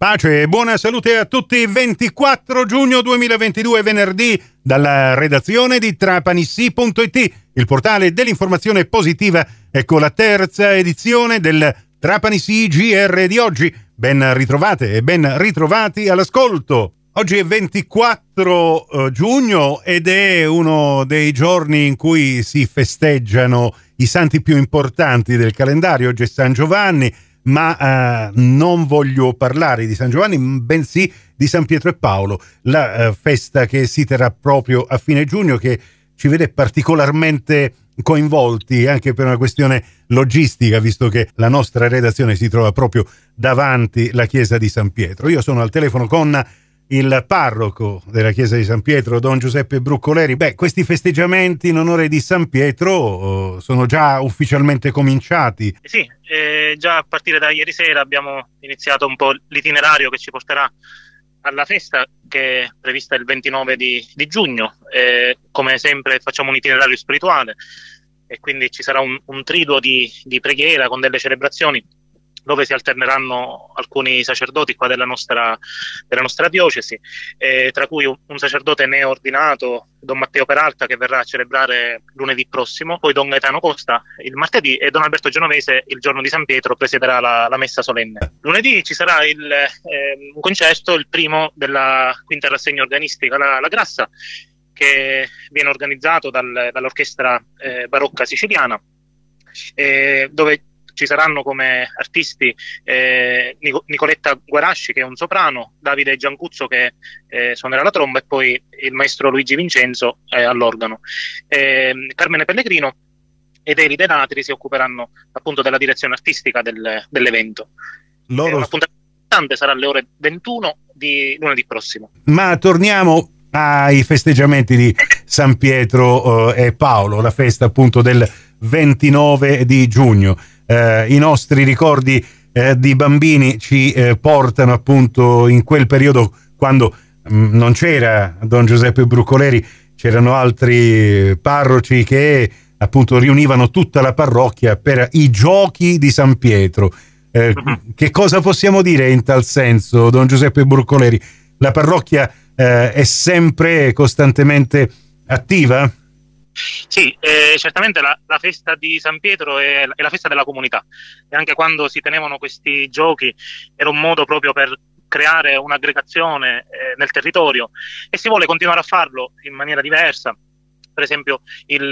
Pace e buona salute a tutti. 24 giugno 2022, venerdì, dalla redazione di Trapanissi.it, il portale dell'informazione positiva. Ecco la terza edizione del Trapanissi GR di oggi. Ben ritrovate e ben ritrovati all'ascolto. Oggi è 24 giugno ed è uno dei giorni in cui si festeggiano i santi più importanti del calendario. Oggi è San Giovanni, ma non voglio parlare di San Giovanni, bensì di San Pietro e Paolo, la festa che si terrà proprio a fine giugno, che ci vede particolarmente coinvolti anche per una questione logistica, visto che la nostra redazione si trova proprio davanti la chiesa di San Pietro. Io sono al telefono con il parroco della chiesa di San Pietro, Don Giuseppe Bruccoleri. Questi festeggiamenti in onore di San Pietro sono già ufficialmente cominciati. Sì, già a partire da ieri sera abbiamo iniziato un po' l'itinerario che ci porterà alla festa, che è prevista il 29 di giugno. Come sempre facciamo un itinerario spirituale e quindi ci sarà un triduo di preghiera con delle celebrazioni dove si alterneranno alcuni sacerdoti qua della nostra diocesi, tra cui un sacerdote neoordinato, Don Matteo Peralta, che verrà a celebrare lunedì prossimo, poi Don Gaetano Costa il martedì e Don Alberto Genovese il giorno di San Pietro presiederà la messa solenne. Lunedì ci sarà un concerto, il primo della quinta rassegna organistica La Grassa, che viene organizzato dall'orchestra barocca siciliana, dove ci saranno come artisti Nicoletta Guarasci, che è un soprano, Davide Giancuzzo, che suonerà la tromba, e poi il maestro Luigi Vincenzo all'organo. Carmine Pellegrino ed Eri De Natri si occuperanno appunto della direzione artistica dell'evento. Un appuntamento importante sarà alle ore 21 di lunedì prossimo. Ma torniamo ai festeggiamenti di San Pietro e Paolo, la festa appunto del 29 di giugno. I nostri ricordi di bambini ci portano appunto in quel periodo, quando non c'era Don Giuseppe Bruccoleri, c'erano altri parroci che appunto riunivano tutta la parrocchia per i giochi di San Pietro. Che cosa possiamo dire in tal senso, Don Giuseppe Bruccoleri? La parrocchia è sempre costantemente attiva? Sì, certamente la festa di San Pietro è la festa della comunità, e anche quando si tenevano questi giochi era un modo proprio per creare un'aggregazione nel territorio, e si vuole continuare a farlo in maniera diversa. Per esempio il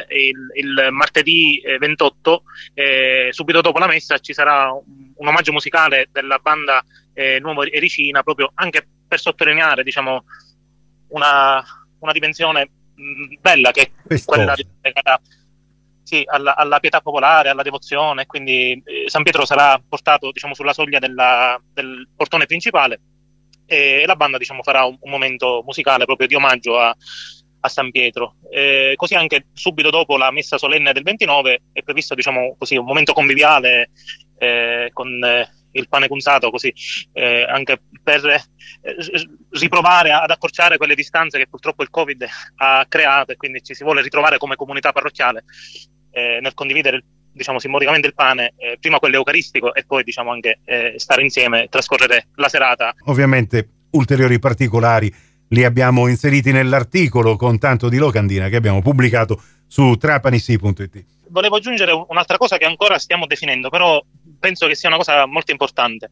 martedì 28, subito dopo la messa, ci sarà un omaggio musicale della banda Nuovo Ericina, proprio anche per sottolineare, diciamo, una dimensione bella, che è quella legata alla pietà popolare, alla devozione. Quindi San Pietro sarà portato, diciamo, sulla soglia del portone principale, e la banda, diciamo, farà un momento musicale proprio di omaggio a San Pietro. Così anche subito dopo la messa solenne del 29 è previsto, diciamo così, un momento conviviale con il pane cunzato, così anche per riprovare ad accorciare quelle distanze che purtroppo il Covid ha creato, e quindi ci si vuole ritrovare come comunità parrocchiale nel condividere, diciamo, simbolicamente il pane, prima quello eucaristico e poi, diciamo, anche stare insieme e trascorrere la serata. Ovviamente ulteriori particolari li abbiamo inseriti nell'articolo con tanto di locandina che abbiamo pubblicato su Trapanissi.it. Volevo aggiungere un'altra cosa che ancora stiamo definendo, però penso che sia una cosa molto importante.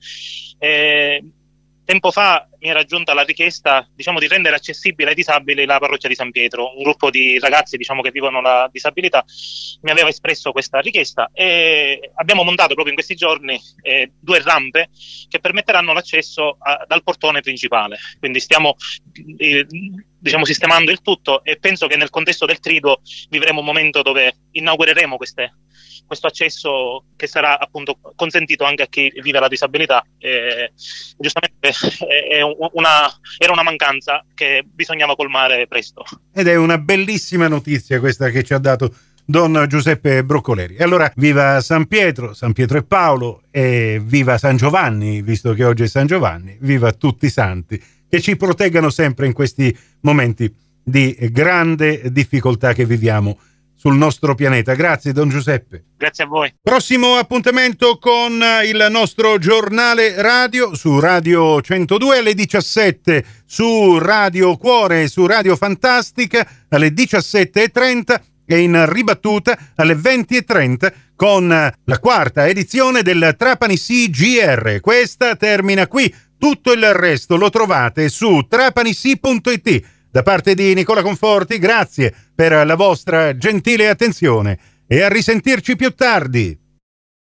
Tempo fa mi era giunta la richiesta, diciamo, di rendere accessibile ai disabili la parrocchia di San Pietro. Un gruppo di ragazzi, diciamo, che vivono la disabilità mi aveva espresso questa richiesta, e abbiamo montato proprio in questi giorni 2 rampe che permetteranno l'accesso dal portone principale. Quindi stiamo diciamo sistemando il tutto, e penso che nel contesto del triduo vivremo un momento dove inaugureremo questo accesso, che sarà appunto consentito anche a chi vive la disabilità. Giustamente era una mancanza che bisognava colmare presto. Ed è una bellissima notizia questa che ci ha dato Don Giuseppe Bruccoleri. E allora viva San Pietro e Paolo, e viva San Giovanni, visto che oggi è San Giovanni, viva tutti i santi, che ci proteggano sempre in questi momenti di grande difficoltà che viviamo sul nostro pianeta. Grazie Don Giuseppe. Grazie a voi. Prossimo appuntamento con il nostro giornale radio su Radio 102 alle 17, su Radio Cuore e su Radio Fantastica alle 17:30 e in ribattuta alle 20:30 con la quarta edizione del Trapani CGR. Questa termina qui, tutto il resto lo trovate su trapanisi.it. Da parte di Nicola Conforti, grazie per la vostra gentile attenzione e a risentirci più tardi.